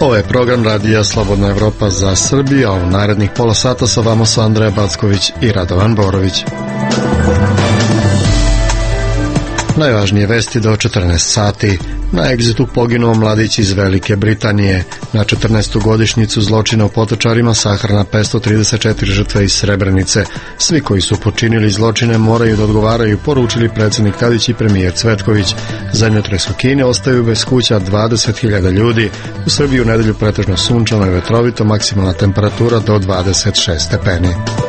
Ovo je program Radija Slobodna Evropa za Srbiju, a u narednih pola sata sa vama su Andreja Backović i Radovan Borović. Najvažnije vesti do 14 sati. Na egzitu poginuo mladić iz Velike Britanije. Na 14. godišnjicu zločina u Potočarima sahrana 534 žrtve iz Srebrenice. Svi koji su počinili zločine moraju da odgovaraju, poručili predsjednik Tadić i premijer Cvetković. Zemljotres u Kini ostaju bez kuća 20.000 ljudi. U Srbiji u nedelju pretežno sunčano i vetrovito, maksimalna temperatura do 26 stepeni.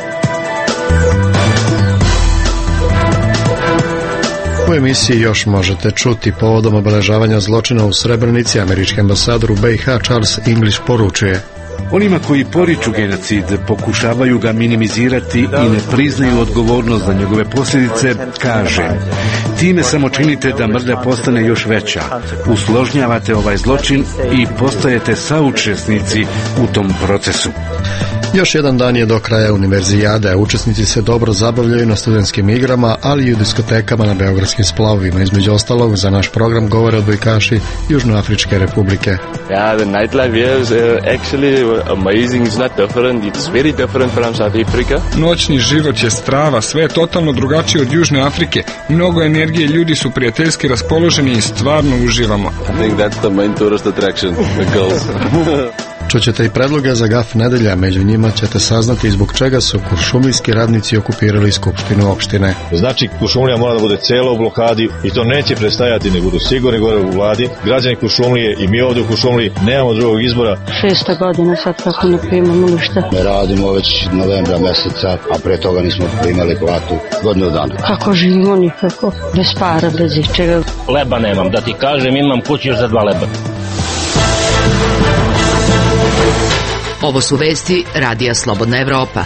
U emisiji još možete čuti povodom obeležavanja zločina u Srebrenici. Američki ambasador u BiH Charles English poručuje: onima koji poriču genocid pokušavaju ga minimizirati i ne priznaju odgovornost za njegove posljedice, kaže: time samo činite da mrlja postane još veća, usložnjavate ovaj zločin i postajete saučesnici u tom procesu. Još jedan dan je do kraja univerzijade. Učesnici se dobro zabavljaju na studentskim igrama, ali i u diskotekama na beogradskim splavovima. Između ostalog, za naš program govore odbojkaši Južnoafričke republike. Yeah, the nightlife here is actually amazing. It's not different. It's very different from South Africa. Noćni život je strava, sve je totalno drugačije od Južne Afrike. Mnogo energije, ljudi su prijateljski raspoloženi i stvarno uživamo. I think that's the main tourist attraction, the girls. Čućete i predloge za GAF nedelja, među njima ćete saznati zbog čega su kuršumlijski radnici okupirali skupštinu opštine. Znači, Kuršumlija mora da bude celo u blokadi i to neće prestajati, ne budu sigurni gore u vladi. Građani Kuršumlije i mi ovdje u Kuršumliji nemamo drugog izbora. 6. godina sad kako ne primamo ništa. Ne radimo već novembra meseca, a pre toga nismo primali platu godinu dana. Kako živimo nikako, bez para, bez ičega. Leba nemam, da ti kažem, imam kući još za 2 leba. Ovo su vesti Radija Slobodna Evropa.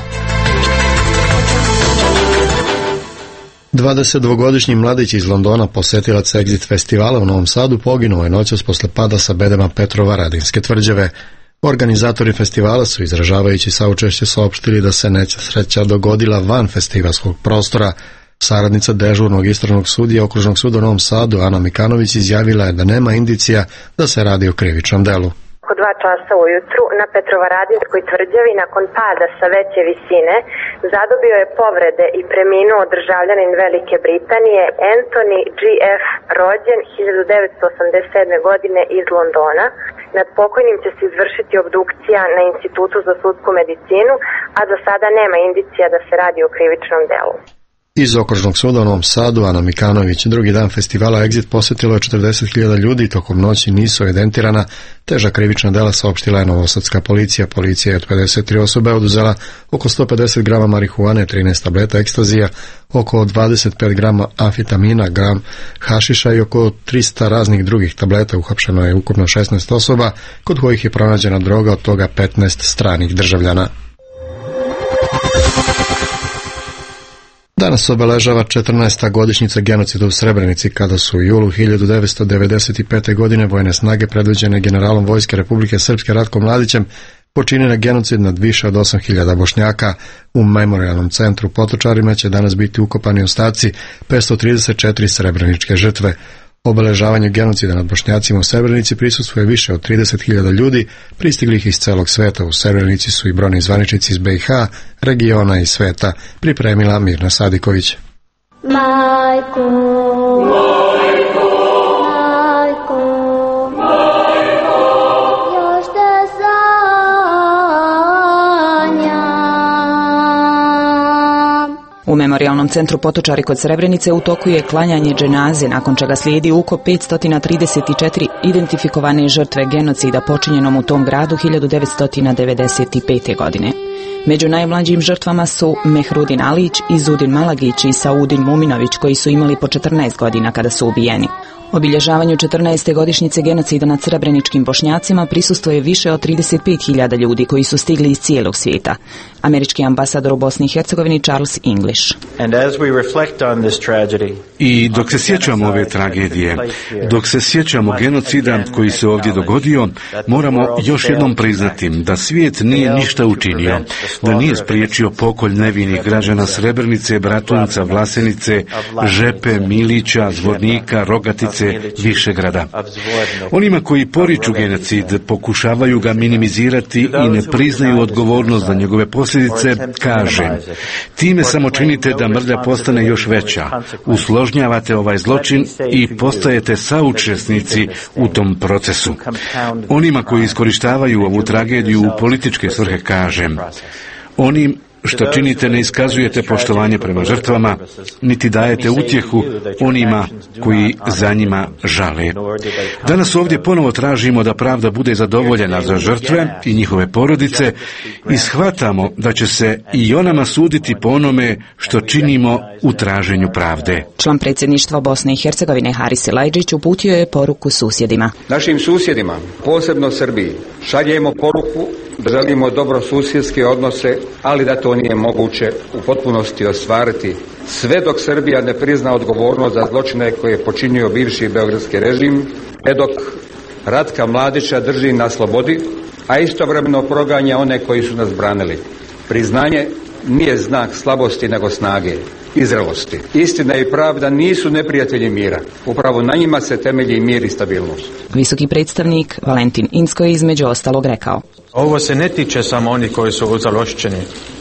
22-godišnji mladić iz Londona, posetilac Exit festivala u Novom Sadu, poginuo je noćas posle pada sa bedema Petrovaradinske tvrđave. Organizatori festivala su, izražavajući saučešće, saopštili da se nesreća dogodila van festivalskog prostora. Saradnica dežurnog istražnog sudija Okružnog suda u Novom Sadu, Ana Mikanović, izjavila je da nema indicija da se radi o krivičnom delu. Oko 2 časa ujutru na Petrovaradinskoj tvrđavi nakon pada sa veće visine zadobio je povrede i preminuo državljanin Velike Britanije Anthony G.F. rođen 1987. godine iz Londona. Nad pokojnim će se izvršiti obdukcija na Institutu za sudsku medicinu, a za sada nema indicija da se radi o krivičnom delu. Iz Okružnog suda u Novom Sadu, Ana Mikanović. Drugi dan festivala Exit posjetilo je 40.000 ljudi i tokom noći nisu evidentirana teža krivična dela, saopštila je novosadska policija. Policija je od 53 osobe oduzela oko 150 grama marihuane, 13 tableta ekstazija, oko 25 grama amfetamina, gram hašiša i oko 300 raznih drugih tableta. Uhapšeno je ukupno 16 osoba, kod kojih je pronađena droga, od toga 15 stranih državljana. Danas se obeležava 14. godišnjica genocida u Srebrenici, kada su u julu 1995. godine vojne snage predvođene generalom Vojske Republike Srpske Ratkom Mladićem počinile genocid nad više od 8.000 Bošnjaka. U memorijalnom centru u Potočarima će danas biti ukopani ostaci 534 srebreničke žrtve. Obeležavanju genocida nad Bošnjacima u Srebrenici prisustvuje više od 30.000 ljudi, pristiglih iz celog sveta. U Srebrenici su i brojni zvaničnici iz BiH, regiona i sveta, pripremila Mirna Sadiković. Majko, majko, majko, majko, još te sanjam. U memorijalnom centru Potočari kod Srebrenice u toku je klanjanje dženaze, nakon čega slijedi ukop 534 identifikovane žrtve genocida počinjenom u tom gradu 1995. godine. Među najmlađim žrtvama su Mehrudin Alić, Izudin Malagić i Saudin Muminović, koji su imali po 14 godina kada su ubijeni. Obilježavanju 14. godišnjice genocida nad srebreničkim Bošnjacima prisustvuje više od 35.000 ljudi koji su stigli iz cijelog svijeta. Američki ambasador u Bosni i Hercegovini Charles English. I dok se sjećamo ove tragedije, dok se sjećamo genocida koji se ovdje dogodio, moramo još jednom priznati da svijet nije ništa učinio. da nije spriječio pokolj nevinih građana Srebrenice, Bratunca, Vlasenice, Žepe, Milića, Zvornika, Rogatice, Višegrada. Onima koji poriču genocid, pokušavaju ga minimizirati i ne priznaju odgovornost za njegove posljedice, kaže: time samo činite da mrlja postane još veća, usložnjavate ovaj zločin i postajete saučesnici u tom procesu. Onima koji iskorištavaju ovu tragediju u političke svrhe kažem: onim što činite ne iskazujete poštovanje prema žrtvama, niti dajete utjehu onima koji za njima žale. Danas ovdje ponovo tražimo da pravda bude zadovoljena za žrtve i njihove porodice i shvatamo da će se i o nama suditi po onome što činimo u traženju pravde. Član predsjedništva Bosne i Hercegovine Haris Silajdžić uputio je poruku susjedima. Našim susjedima, posebno Srbiji, šaljemo poruku da želimo dobrosusjedske odnose, ali da to nije moguće u potpunosti ostvariti sve dok Srbija ne prizna odgovornost za zločine koje je počinio bivši beogradski režim, dok Ratka Mladića drži na slobodi, a istovremeno proganja one koji su nas branili. Priznanje nije znak slabosti nego snage i zrelosti. Istina i pravda nisu neprijatelji mira. Upravo na njima se temelji mir i stabilnost. Visoki predstavnik Valentin Inzko je između ostalog rekao: ovo se ne tiče samo onih koji su uzalošćeni.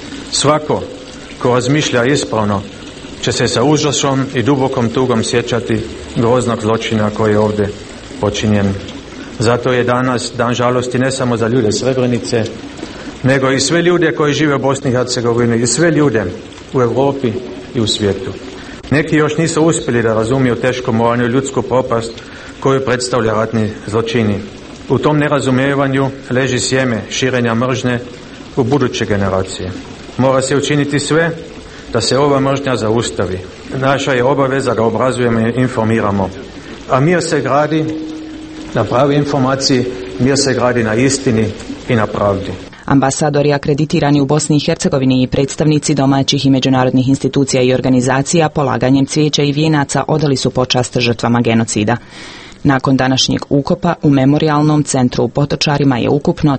Svako ko razmišlja ispravno će se sa užasom i dubokom tugom sjećati groznog zločina koji je ovdje počinjen. Zato je danas dan žalosti ne samo za ljude Srebrenice, nego i sve ljude koji žive u Bosni i Hercegovini i sve ljude u Europi i u svijetu. Neki još nisu uspjeli da razumiju tešku moralnu ljudsku propast koju predstavlja ratni zločini. U tom nerazumijevanju leži sjeme širenja mržnje u buduće generacije. Mora se učiniti sve da se ova mržnja zaustavi. Naša je obaveza da obrazujemo i informiramo. A mir se gradi na pravi informaciji, mir se gradi na istini i na pravdi. Ambasadori akreditirani u Bosni i Hercegovini i predstavnici domaćih i međunarodnih institucija i organizacija polaganjem cvijeća i vijenaca odali su počast žrtvama genocida. Nakon današnjeg ukopa u memorijalnom centru u Potočarima je ukupno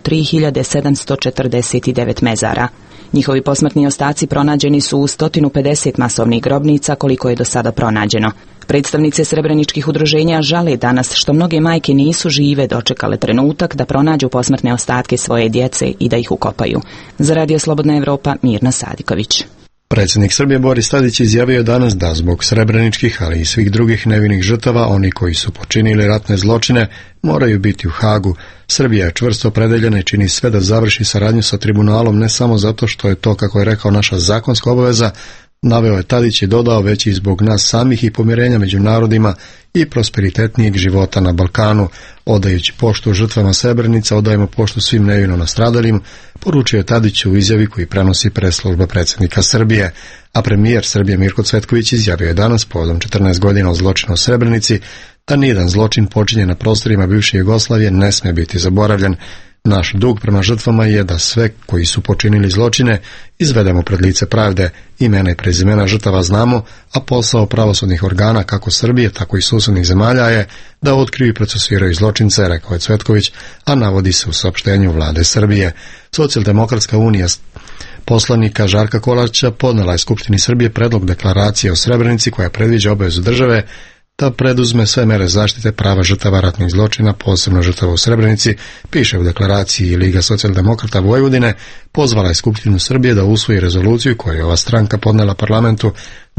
3749 mezara. Njihovi posmrtni ostaci pronađeni su u 150 masovnih grobnica koliko je do sada pronađeno. Predstavnice srebreničkih udruženja žale danas što mnoge majke nisu žive dočekale trenutak da pronađu posmrtne ostatke svoje djece i da ih ukopaju. Za Radio Slobodna Evropa, Mirna Sadiković. Predsjednik Srbije Boris Tadić izjavio danas da zbog srebreničkih, ali i svih drugih nevinih žrtava, oni koji su počinili ratne zločine moraju biti u Hagu. Srbija je čvrsto opredeljena i čini sve da završi saradnju sa tribunalom, ne samo zato što je to, kako je rekao, naša zakonska obaveza, naveo je Tadić i dodao, već i zbog nas samih i pomirenja među narodima i prosperitetnijeg života na Balkanu. Odajući poštu žrtvama Srebrenice, odajemo poštu svim nevino nastradalim, poručio je Tadić u izjavi koji prenosi press-služba predsjednika Srbije. A premijer Srbije Mirko Cvetković izjavio je danas, povodom 14 godina od zločina u Srebrenici, da nijedan zločin počinjen na prostorima bivše Jugoslavije ne smije biti zaboravljen. Naš dug prema žrtvama je da sve koji su počinili zločine izvedemo pred lice pravde. Imena i prezimena žrtava znamo, a posao pravosudnih organa kako Srbije, tako i susjednih zemalja je da otkriju i procesuiraju zločince, rekao je Cvetković, a navodi se u saopštenju vlade Srbije. Socijaldemokratska unija poslanika Žarka Kolarća podnela je Skupštini Srbije predlog deklaracije o Srebrenici koja predviđa obavezu države da preduzme sve mere zaštite prava žrtava ratnih zločina, posebno žrtava u Srebrenici, piše u deklaraciji. Liga socijaldemokrata Vojvodine pozvala je Skupštinu Srbije da usvoji rezoluciju koju je ova stranka podnela parlamentu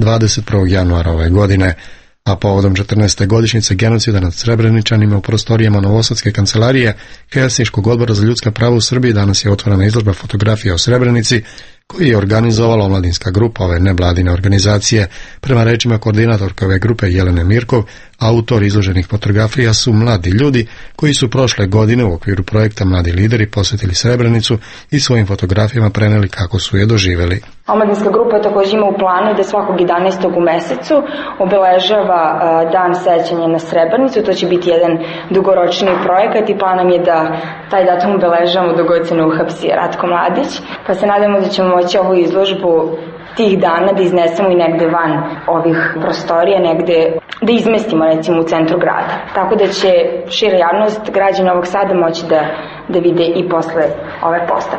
21. januara ove godine. A povodom 14. godišnjice genocida nad Srebreničanima u prostorijama Novosadske kancelarije Helsinškog odbora za ljudska prava u Srbiji danas je otvorena izložba fotografija o Srebrenici koji je organizovala omladinska grupa ove nevladine organizacije. Prema rečima koordinatorke ove grupe Jelene Mirkov, autor izloženih fotografija su mladi ljudi koji su prošle godine u okviru projekta Mladi lideri posjetili Srebrenicu i svojim fotografijama preneli kako su je doživjeli. Omladinska grupa također ima u planu da svakog 11. u mesecu obeležava dan sećanja na Srebrenicu. To će biti jedan dugoročni projekat i plan nam je da taj datum obeležavamo dok god se ne uhapsi Ratko Mladić. Pa se nadamo da ćemo moći ovu izložbu tih dana da iznesemo i negde van ovih prostorija, negde da izmestimo recimo u centru grada. Tako da će šira javnost, građani Novog Sada moći da vide i posle ove postavke.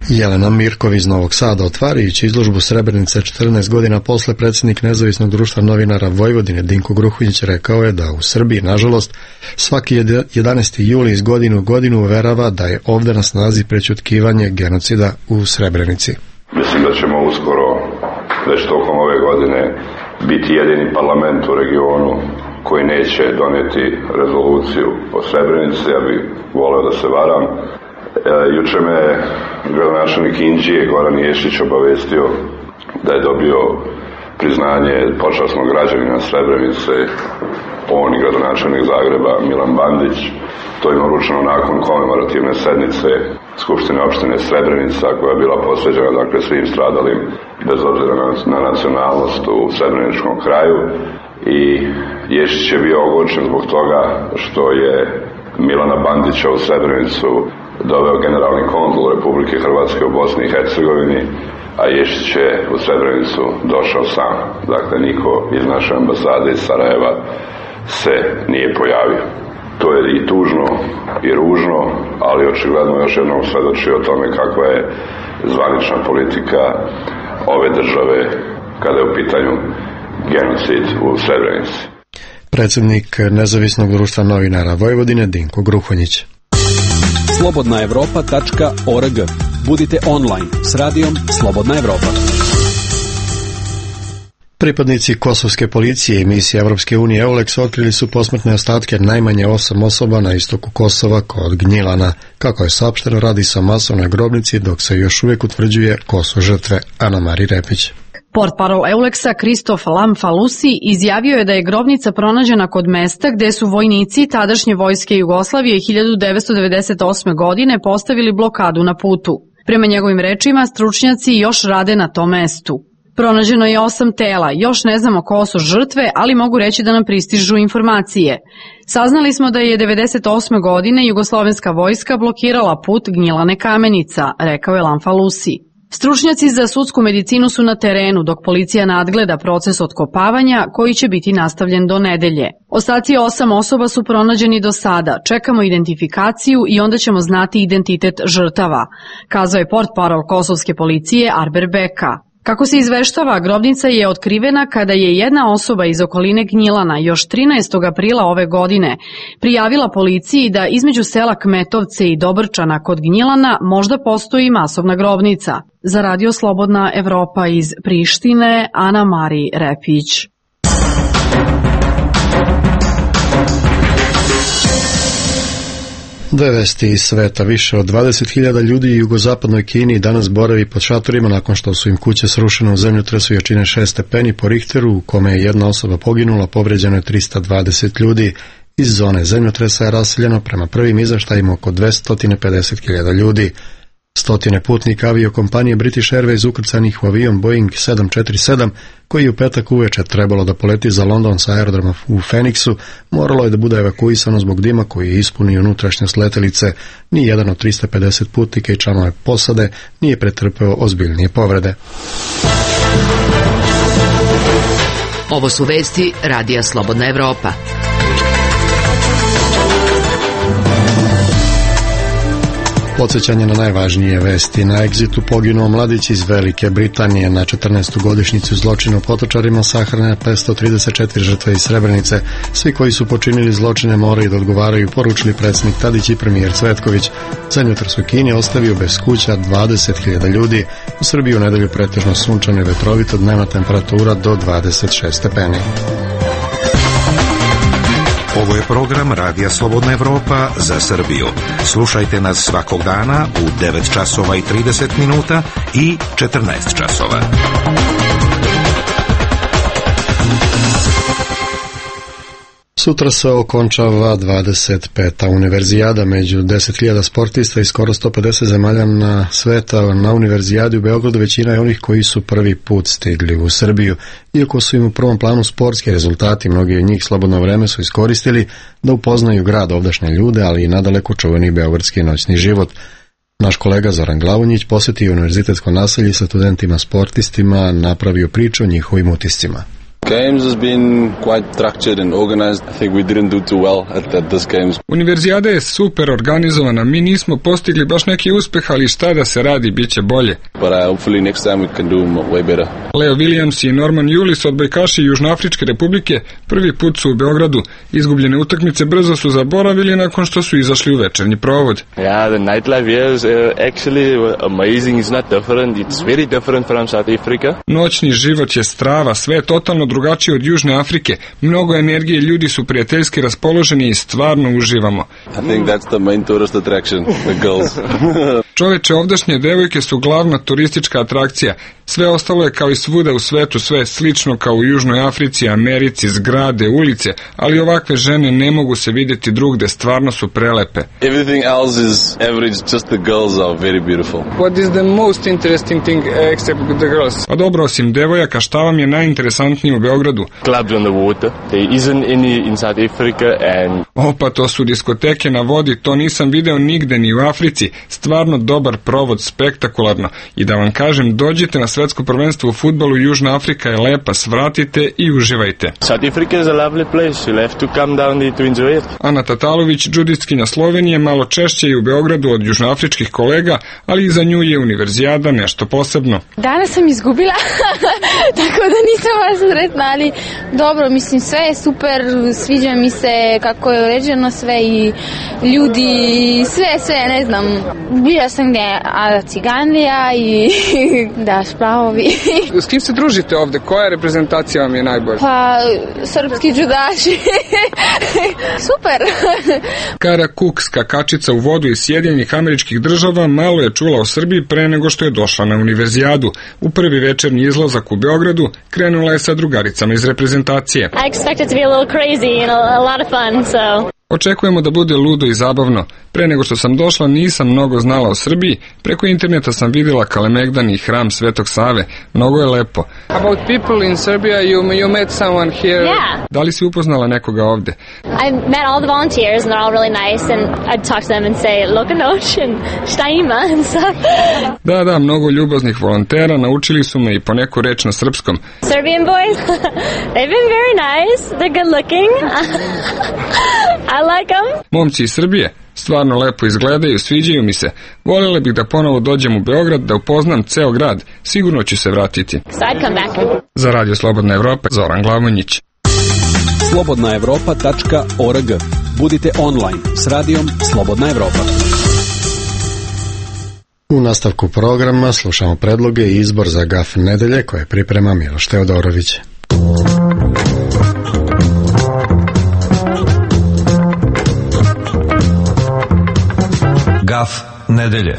Jelena Mirkov iz Novog Sada, otvarajući izložbu Srebrenice 14 godina posle, predsjednik Nezavisnog društva novinara Vojvodine Dinko Gruhonjić rekao je da u Srbiji, nažalost, svaki 11. juli iz godine u godinu uverava da je ovde na snazi prećutkivanje genocida u Srebrenici. Mislim da ćemo uskoro, već tokom ove godine, biti jedini parlament u regionu koji neće doneti rezoluciju o Srebrenici. Ja bih voleo da se varam. Juče me gradonačelnik Inđije Goran Ješić obavestio da je dobio priznanje počasnog građanina Srebrenice, on i gradonačelnik Zagreba Milan Bandić. To je uručeno nakon komemorativne sednice Skupštine opštine Srebrenica, koja je bila posveđena svim stradalim bez obzira na nacionalnost u srebreničkom kraju. I Ješić je bio ogorčen zbog toga što je Milana Bandića u Srebrenicu doveo generalni konzul Republike Hrvatske u Bosni i Hercegovini, a Ješić je u Srebrenicu došao sam. Dakle, niko iz naše ambasade iz Sarajeva se nije pojavio. To je i tužno i ružno, ali očigledno još jednom svedoči o tome kakva je zvanična politika ove države kada je u pitanju genocid u Srebrenici. Predsjednik Nezavisnog društva novinara Vojvodine Dinko Gruhonjić. slobodnaevropa.org. Budite online s radijom Slobodna Evropa. Pripadnici kosovske policije i misije Evropske unije EULEX otkrili su posmrtne ostatke najmanje 8 osoba na istoku Kosova kod Gnjilana. Kako je saopšteno, radi se o masovnoj grobnici, dok se još uvijek utvrđuje ko su žrtve. Ana-Mari Repić. Portparol EULEX-a Kristof Lamfalusi izjavio je da je grobnica pronađena kod mesta gde su vojnici tadašnje vojske Jugoslavije 1998. godine postavili blokadu na putu. Prema njegovim rečima, stručnjaci još rade na tom mestu. Pronađeno je 8 tela, još ne znamo ko su žrtve, ali mogu reći da nam pristižu informacije. Saznali smo da je 1998. godine jugoslovenska vojska blokirala put Gnjilane Kamenica, rekao je Lamfalusi. Stručnjaci za sudsku medicinu su na terenu, dok policija nadgleda proces otkopavanja koji će biti nastavljen do nedelje. Ostaci 8 osoba su pronađeni do sada, čekamo identifikaciju i onda ćemo znati identitet žrtava, kazao je portparol kosovske policije Arber Beka. Kako se izveštava, grobnica je otkrivena kada je jedna osoba iz okoline Gnjilana još 13. aprila ove godine prijavila policiji da između sela Kmetovce i Dobrčana kod Gnjilana možda postoji masovna grobnica. Za Radio Slobodna Evropa iz Prištine, Ana-Mari Repić. Dve vesti iz sveta. Više od 20.000 ljudi u jugozapadnoj Kini danas boravi pod šatorima nakon što su im kuće srušene u zemljotresu jačine 6 stepeni po Richteru, u kome je jedna osoba poginula, povređeno je 320 ljudi. Iz zone zemljotresa je raseljeno prema prvim izveštajima oko 250.000 ljudi. Stotine putnika aviokompanije British Airways ukrcanih u avion Boeing 747, koji je u petak uveče trebalo da poleti za London sa aerodroma u Phoenixu, moralo je da bude evakuisano zbog dima koji je ispunio unutrašnjost letelice. Ni jedan od 350 putnika i članove posade nije pretrpeo ozbiljnije povrede. Ovo su vesti Radija Slobodna Evropa. Podsjećanje na najvažnije vesti. Na egzitu poginuo mladić iz Velike Britanije. Na 14. godišnjicu zločina u Potočarima sahrane 534 žrtve iz Srebrenice. Svi koji su počinili zločine moraju da odgovaraju, poručili predsjednik Tadić i premijer Cvetković. Zemljotres u Kini ostavio bez kuća 20.000 ljudi. U Srbiji u nedelju pretežno sunčano i vetrovito, dnevna temperatura do 26 stepeni. Ovo je program Radija Slobodna Evropa za Srbiju. Slušajte nas svakog dana u 9 časova i 30 minuta i 14 časova. Sutra se okončava 25. univerzijada među 10.000 sportista i skoro 150 zemalja na sveta. Na univerzijadi u Beogradu većina je onih koji su prvi put stigli u Srbiju. Iako su im u prvom planu sportski rezultati, mnogi od njih slobodno vreme su iskoristili da upoznaju grad, ovdašnje ljude, ali i nadaleko čuveni beogradski noćni život. Naš kolega Zoran Glavonjić posjetio univerzitetsko naselje sa studentima sportistima, napravio priču o njihovim utiscima. Games has been quite structured and organized. I think we didn't do too well at this games. Univerzijada je super organizovana, mi nismo postigli baš neki uspeh, ali šta da se radi, bit će bolje. But hopefully next time we can do way better. Leo Williams i Norman Julis, odbojkaši Južnoafričke republike, prvi put su u Beogradu. Izgubljene utakmice brzo su zaboravili nakon što su izašli u večernji provod. Yeah, the nightlife here is actually amazing. It's not different. It's very different from South Africa. Noćni život je strava, sve je totalno drugačije od Južne Afrike. Mnogo energije, ljudi su prijateljski raspoloženi i stvarno uživamo. I think that's the main tourist attraction, the girls. Čoveče, ovdašnje devojke su glavna turistička atrakcija. Sve ostalo je kao i svuda u svetu, sve je slično kao u Južnoj Africi, Americi, zgrade, ulice, ali ovakve žene ne mogu se vidjeti drugde, stvarno su prelepe. Everything else is average, just the girls are very beautiful. What is the most interesting thing except the girls? Pa dobro, osim devojaka, šta vam je najinteresantnije u Beogradu? Clubs on the water. There isn't any in South Africa and... Opa, to su diskoteke na vodi, to nisam video nigde ni u Africi. Stvarno dobar provod, spektakularno. I da vam kažem, dođite na svetsko prvenstvo u fudbalu, Južna Afrika je lepa, svratite i uživajte. South Africa is a lovely place. You'll have to come down there to enjoy it. Ana Tatalović, džudistkinja Slovenije, malo češće i u Beogradu od južnoafričkih kolega, ali i za nju je univerzijada nešto posebno. Danas sam izgubila, tako da nisam baš sretna, ali dobro, mislim, sve je super, sviđa mi se kako je uređeno sve i ljudi, sve, ne znam. Bila sam gdje Ciganlija i da, Splavovi. S kim se družite ovde? Koja reprezentacija vam je najbolja? Pa, srpski džudaši. Super. Kara Cook, skakačica u vodu iz Sjedinjenih Američkih Država, malo je čula o Srbiji pre nego što je došla na univerzijadu. U prvi večernji izlazak u Beogradu krenula je sa drugaricama iz reprezentacije. I expect it to be a little crazy and a lot of fun, so... Očekujemo da bude ludo i zabavno. Pre nego što sam došla nisam mnogo znala o Srbiji, preko interneta sam vidjela Kalemegdan i hram Svetog Save. Mnogo je lepo. About people in Serbia, you met someone here. Yeah. Da li si upoznala nekoga ovde? I met all the volunteers and they're all really nice and I'd talk to them and say loka noć and šta ima and stuff. Da, mnogo ljubaznih volontera, naučili su me i po neku reč na srpskom. Serbian boys, they've been very nice, they're good looking. I like them. Momci iz Srbije stvarno lepo izgledaju, sviđaju mi se. Voljela bih da ponovo dođem u Beograd, da upoznam ceo grad. Sigurno ću se vratiti. So I'd come back. Za Radio Slobodna Evropa, Zoran Glavonjić. slobodnaevropa.org. Budite online s radijom Slobodna Evropa. U nastavku programa slušamo predloge i izbor za GAF nedelje koje priprema Miloš Teodorović. GAF nedelje.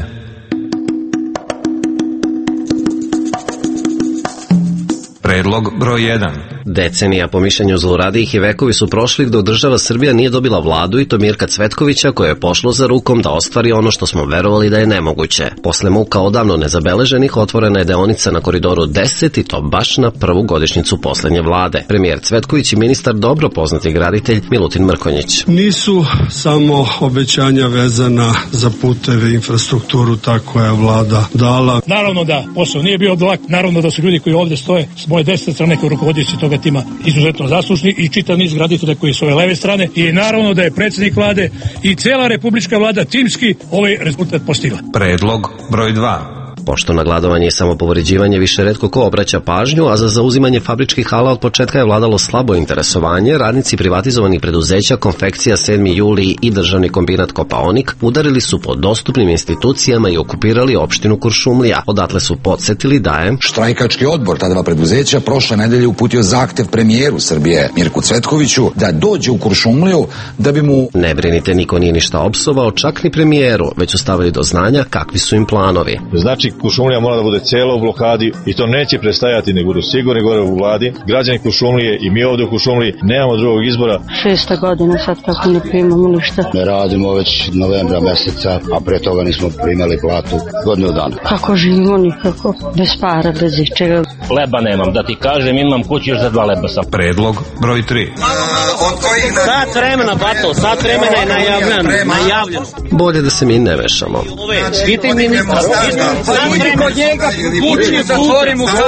Predlog broj 1. Decenija, po mišljenju zluradijih, i vekovi su prošli dok država Srbija nije dobila vladu i to Mirka Cvetkovića, koje je pošlo za rukom da ostvari ono što smo verovali da je nemoguće. Posle muka odavno nezabeleženih otvorena je deonica na Koridoru 10 i to baš na prvu godišnjicu poslednje vlade. Premijer Cvetković i ministar dobro poznati graditelj Milutin Mrkonjić. Nisu samo obećanja vezana za puteve i infrastrukturu, tako je vlada dala. Naravno da posao nije bio lak, naravno da su ljudi koji ovde stoje s moje desne strane kao rukovodioci toga tima izuzetno zaslužni i čitav niz graditelja koji su ove leve strane i naravno da je predsjednik vlade i cela republička vlada timski ovaj rezultat postigla. Predlog broj 2. Pošto na gladovanje i samopovređivanje više retko ko obraća pažnju, a za zauzimanje fabričkih hala od početka je vladalo slabo interesovanje, radnici privatizovanih preduzeća Konfekcija 7. juli i državni kombinat Kopaonik udarili su po dostupnim institucijama i okupirali opštinu Kuršumlija. Odatle su podsjetili da je štrajkački odbor ta dva preduzeća prošle nedelje uputio zahtev premijeru Srbije Mirku Cvetkoviću da dođe u Kuršumliju da bi mu... Ne brinite, niko nije ništa opsovao, čak ni premijeru, već su stavili do znanja kakvi su im planovi. Znači, Kuršumlija mora da bude cela u blokadi i to neće prestajati, nego budu sigurni gore u vladi. Građani Kuršumlije i mi ovde u Kuršumliji nemamo drugog izbora. 6. godina sad kako ne primamo ništa. Ne radimo već novembra meseca, a pre toga nismo primali platu godinu dana. Kako živimo nikako, bez para, bez ičega. Leba nemam, da ti kažem, imam kući još za 2 leba sam. Predlog broj 3. Sat vremena, bato, sat vremena je najavljeno. Bolje da se mi ne vešamo. Svite ministra, kod njega pučiju zatvorim u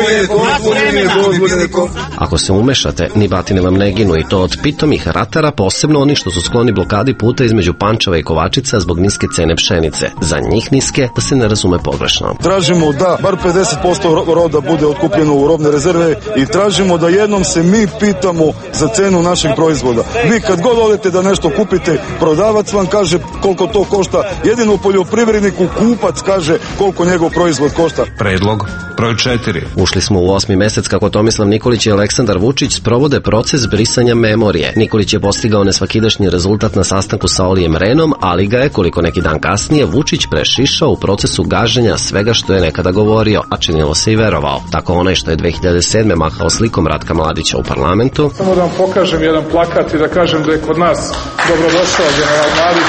Ako se umešate, ni batine vam ne ginu i to od pitomih ratara, posebno oni što su skloni blokadi puta između Pančeva i Kovačica zbog niske cene pšenice. Za njih niske, da se ne razume pogrešno. Tražimo da bar 50% roda bude otkupljeno u robne rezerve i tražimo da jednom se mi pitamo za cenu našeg proizvoda. Vi kad god odete da nešto kupite, prodavac vam kaže koliko to košta, jedino poljoprivredniku kupac kaže koliko njegov proizvod košta. Predlog broj 4. Ušli smo u 8. mesec kako Tomislav Nikolić i Aleksandar Vučić sprovode proces brisanja memorije. Nikolić je postigao nesvakidašnji rezultat na sastanku sa Olijem Rehnom, ali ga je, koliko neki dan kasnije, Vučić prešišao u procesu gaženja svega što je nekada govorio, a činilo se i verovao. Tako onaj što je 2007. mahao slikom Ratka Mladića u parlamentu. Samo da vam pokažem jedan plakat i da kažem da je kod nas dobrodošao general Mladić.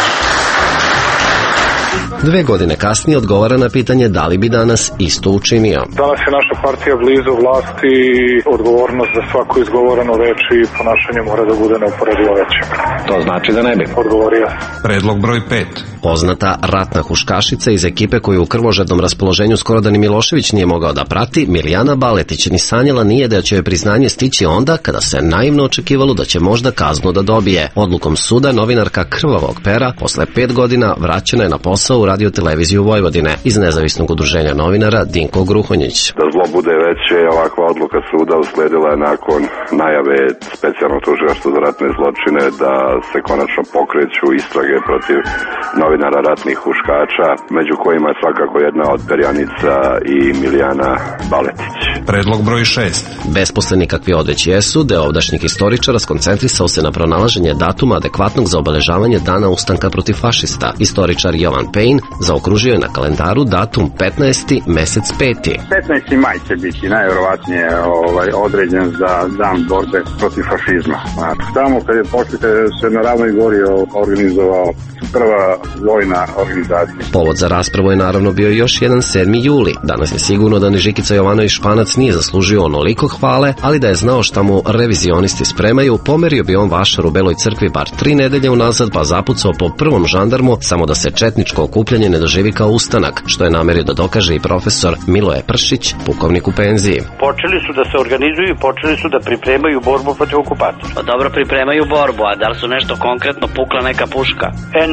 2 godine kasnije odgovara na pitanje da li bi danas isto učinio. Danas je naša partija blizu vlasti i odgovornost za svaku izgovorenu reč i ponašanje mora da bude neuporedivo veće. To znači da ne bi odgovorio. Predlog broj 5. Poznata ratna huškašica iz ekipe koju u krvožednom raspoloženju skoro da ni Milošević nije mogao da prati, Milijana Baletić, ni sanjala nije da će joj priznanje stići onda kada se naivno očekivalo da će možda kaznu da dobije. Odlukom suda novinarka Krvavog pera posle 5 godina vraćena je na posao u Radio-televiziju Vojvodine. Iz nezavisnog udruženja novinara Dinko Gruhonjić. Da zlo bude veće, ovakva odluka suda usledila je nakon najave specijalnog tužilaštva za ratne zločine da se konačno pokreću istrage protiv novinara ratnih huškača, među kojima je svakako jedna od perjanica i Milijana Baletić. Predlog broj 6. Besposleni kakvi odveć jesu, deo ovdašnjih istoričara skoncentrisao se na pronalaženje datuma adekvatnog za obeležavanje dana ustanka protiv fašista. Istoričar Jovan Pejn zaokružio je na kalendaru datum 15. mesec 5. 15. maj će biti najverovatnije određen za dan borbe protiv fašizma. Tamo kad je se na Ravnoj Gori organizovao prva vojna organizacija. Povod za raspravu je naravno bio još jedan 7. juli. Danas je sigurno da ni Žikica Jovanović Španac nije zaslužio onoliko hvale, ali da je znao šta mu revizionisti spremaju, pomerio bi on vašar u Beloj crkvi bar 3 nedelje unazad, pa zapucao po prvom žandarmu, samo da se četničko okupljanje ne doživi kao ustanak, što je namerio da dokaže i profesor Miloje Pršić, pukovnik u penziji. Počeli su da se organizuju i počeli su da pripremaju borbu protiv okupatora. Pa dobro, pripremaju borbu, a da li su nešto konkretno pukla neka puška?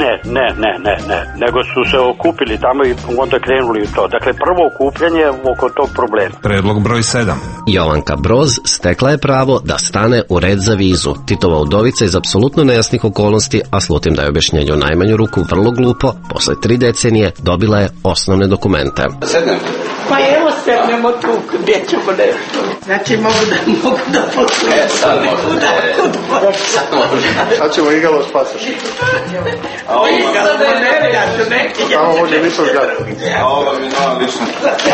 Ne, nego su se okupili tamo i onda krenuli u to. Dakle, prvo okupljanje oko tog problema. Predlog broj 7. Jovanka Broz stekla je pravo da stane u red za vizu. Titova udovica iz apsolutno nejasnih okolnosti, a slutim da je objašnjenje u najmanju ruku vrlo glupo, posle 3 decenije dobila je osnovne dokumente. Sednem. Pa evo sednemo tu, gdje ćemo nešto. Znači mogu da poslujem. Sad može. Sad ćemo igalo spasaš. Ovo igalo ne, ja ću neki. Samo može ništa zgledati. Ovo mi nova lično.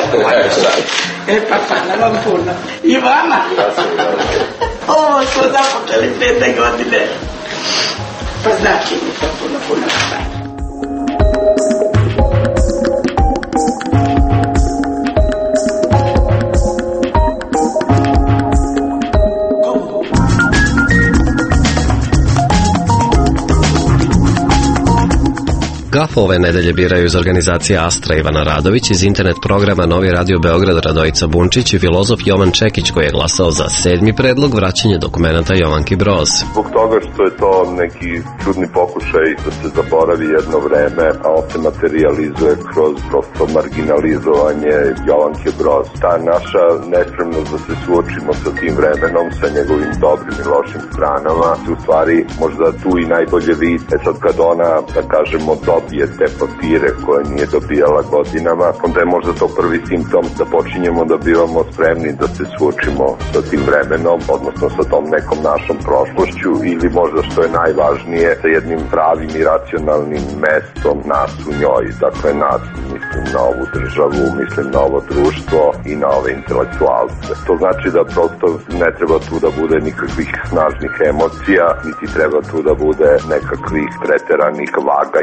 Pa hvala vam puno. I vama. Ovo smo započeli 5 godine. Pa znači mi to puno stvari. Gaf ove nedelje biraju iz organizacije Astra Ivana Radović, iz internet programa Novi Radio Beograd Radojica Bunčić i filozof Jovan Čekić, koji je glasao za 7. predlog vraćanje dokumenta Jovanki Broz. Zbog toga što je to neki čudni pokušaj da se zaboravi jedno vreme, a on se materializuje kroz prosto marginalizovanje Jovanke Broz. Ta naša nespremnost da se suočimo sa tim vremenom, sa njegovim dobrim i lošim stranama, u stvari možda tu i najbolje vidi. Sad kad ona, da kažemo, dobije te papire koje nije dobijala godinama, onda je možda to prvi simptom da počinjemo da bivamo spremni da se suočimo sa tim vremenom, odnosno sa tom nekom našom prošlošću, ili možda što je najvažnije, sa jednim pravim i racionalnim mestom nas u njoj. Dakle, nas, mislim na ovu državu, mislim na ovo društvo i na ove intelektualce. To znači da prosto ne treba tu da bude nikakvih snažnih emocija, niti treba tu da bude nekakvih preteranih vaganja za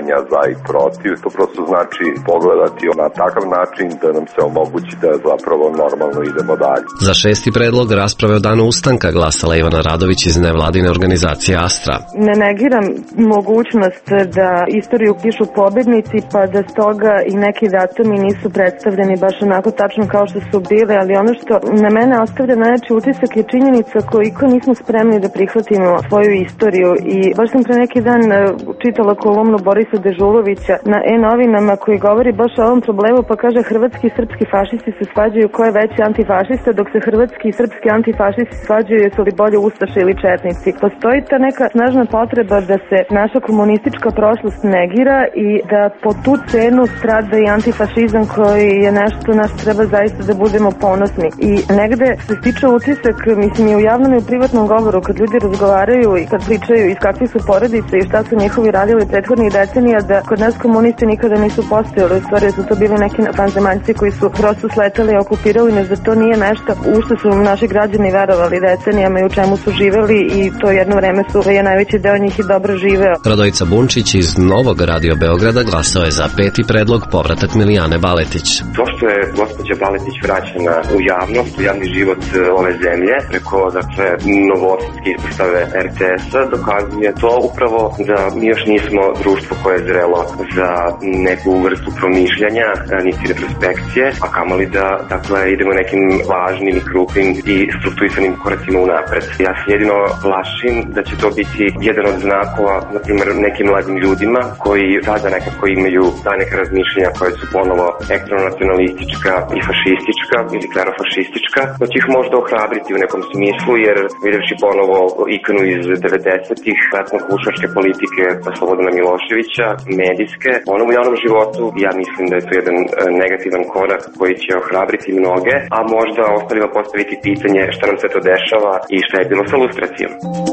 i protiv. To prosto znači pogledati na takav način da nam se omogući da zapravo normalno idemo dalje. Za 6. predlog rasprave o danu ustanka glasala Ivana Radović iz nevladine organizacije Astra. Ne negiram mogućnost da istoriju pišu pobednici, pa da stoga i neki datumi nisu predstavljeni baš onako tačno kao što su bile, ali ono što na mene ostavlja najjači utisak je činjenica koliko nismo spremni da prihvatimo svoju istoriju. I baš sam pre neki dan čitala kolumnu Borisa Dežulovića na E-novinama koji govori baš o ovom problemu, pa kaže hrvatski i srpski fašisti se svađaju ko je veći antifašista, dok se hrvatski i srpski antifašisti svađaju jesu li bolje ustaše ili četnici. Postoji ta neka snažna potreba da se naša komunistička prošlost negira i da po tu cenu strada i antifašizam koji je nešto na što treba zaista da budemo ponosni. I negde se stiče utisak, mislim i u javnom i u privatnom govoru, kad ljudi razgovaraju i kad pričaju iz kakvih su porodice i šta su njihovi radili prethodnih decenija, da kod nas komunisti nikada nisu postojali, u stvari su to bili neki vanzemaljci koji su prosto sletali i okupirali nas, da to nije nešto u što su naši građani verovali decenijama i u čemu su živeli i to jedno vreme je najveći deo njih i dobro živeo. Radojica Bunčić iz Novog Radio Beograda glasao je za 5. predlog povratak Milijane Baletić. To što je gospođa Baletić vraćena u javnost, u javni život ove zemlje, preko novosadske ispostave RTS-a, dokazuje to upravo da mi još nismo društvo koje je zrelo za neku vrstu promišljanja, niti retrospekcije, a kamoli da idemo nekim važnim i krupnim i strukturisanim koracima unapred. Ja se jedino plašim da će to biti jedan od znakova, na primjer, nekim mladim ljudima koji sada nekako imaju ta neka razmišljenja koje su ponovo ekstranacionalistička i fašistička ili klerofašistička, da će ih možda ohrabriti u nekom smislu, jer videvši ponovo ikonu iz 90-ih, ratno-huškačke politike Slobodana Miloševića, medijske, u javnom životu, ja mislim da je to jedan negativan korak koji će ohrabriti mnoge, a možda ostalima postaviti pitanje šta nam se to dešava i šta je bilo sa lustracijom.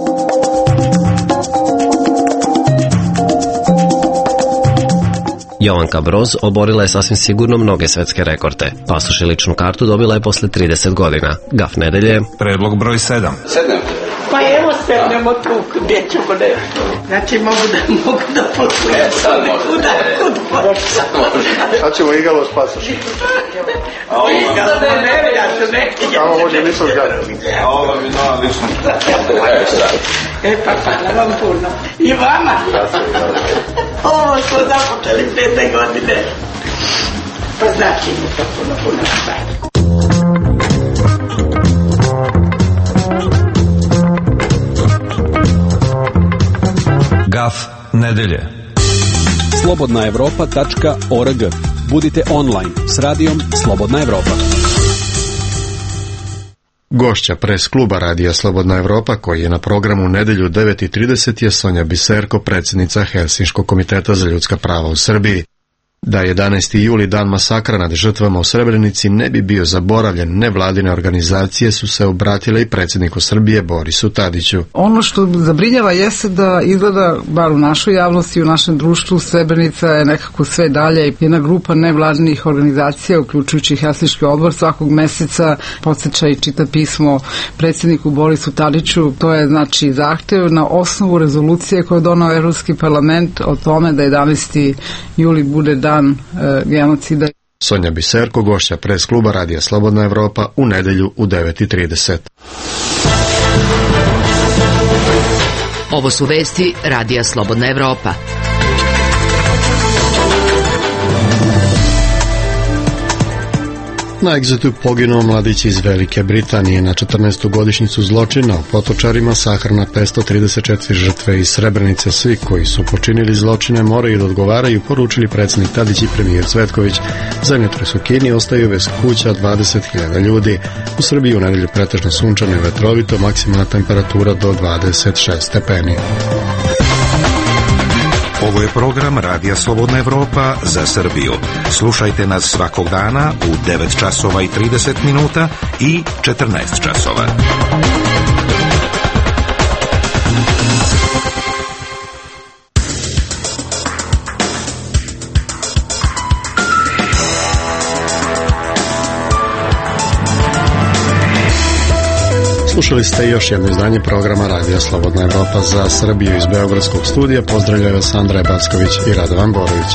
Jovanka Broz oborila je sasvim sigurno mnoge svetske rekorde. Pasoš i ličnu kartu dobila je posle 30 godina. Gaf nedelje. Predlog broj 7. Pa evo sednemo tu, gdje ćemo nešto. Znači mogu da poslujem. Sad ćemo igalo s pasošem. Igalo ne, ja se neki. Samo možda nisam zgledali. Ovo mi nova lična. Pa hvala vam puno. I vama. Ovo smo započeli 5. godine. Pa znači mi to puno stvari. Gaf nedelje. slobodnaevropa.org. Budite online s radijom Slobodna Evropa. Gošća pres kluba Radija Slobodna Evropa, koji je na programu u nedelju 9:30, je Sonja Biserko, predsjednica Helsinškog komiteta za ljudska prava u Srbiji. Da 11. juli, dan masakra nad žrtvama u Srebrenici, ne bi bio zaboravljen, nevladine organizacije su se obratile i predsjedniku Srbije Borisu Tadiću. Ono što zabrinjava jeste da izgleda, bar u našoj javnosti i u našem društvu, Srebrenica je nekako sve dalje. Jedna grupa nevladinih organizacija, uključujući Helsinški odbor, svakog meseca podsjeća i čita pismo predsjedniku Borisu Tadiću. To je znači zahtev na osnovu rezolucije koju je donao Evropski parlament o tome da 11. juli bude dan genocida. Sonja Biserko, gošća pres kluba Radija Slobodna Evropa, u nedelju u 9:30. Ovo su vesti Radija Slobodna Evropa. Na egzotu poginuo mladić iz Velike Britanije. Na 14. godišnjicu zločina u Potočarima sahrana 534 žrtve iz Srebrenice. Svi koji su počinili zločine moraju da odgovaraju, poručili predsjednik Tadić i premijer Cvetković. Zemljotres u Kini ostaju bez kuća 20.000 ljudi. U Srbiji u nedelju pretežno sunčano i vetrovito, maksimalna temperatura do 26 stepeni. Ovo je program Radija Slobodna Evropa za Srbiju. Slušajte nas svakog dana u 9 časova i 30 minuta i 14 časova. Slušali ste još jedno izdanje programa Radija Slobodna Evropa. Za Srbiju iz Beogradskog studija pozdravljaju vas Andrej Backović i Radovan Borović.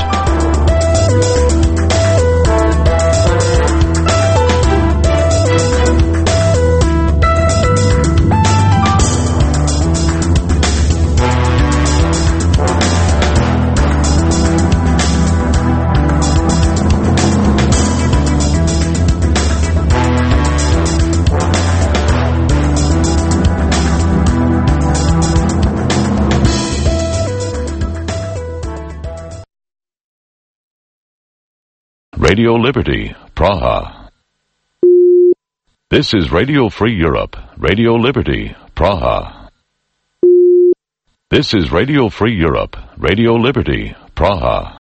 Radio Liberty, Praha. This is Radio Free Europe, Radio Liberty, Praha. This is Radio Free Europe, Radio Liberty, Praha.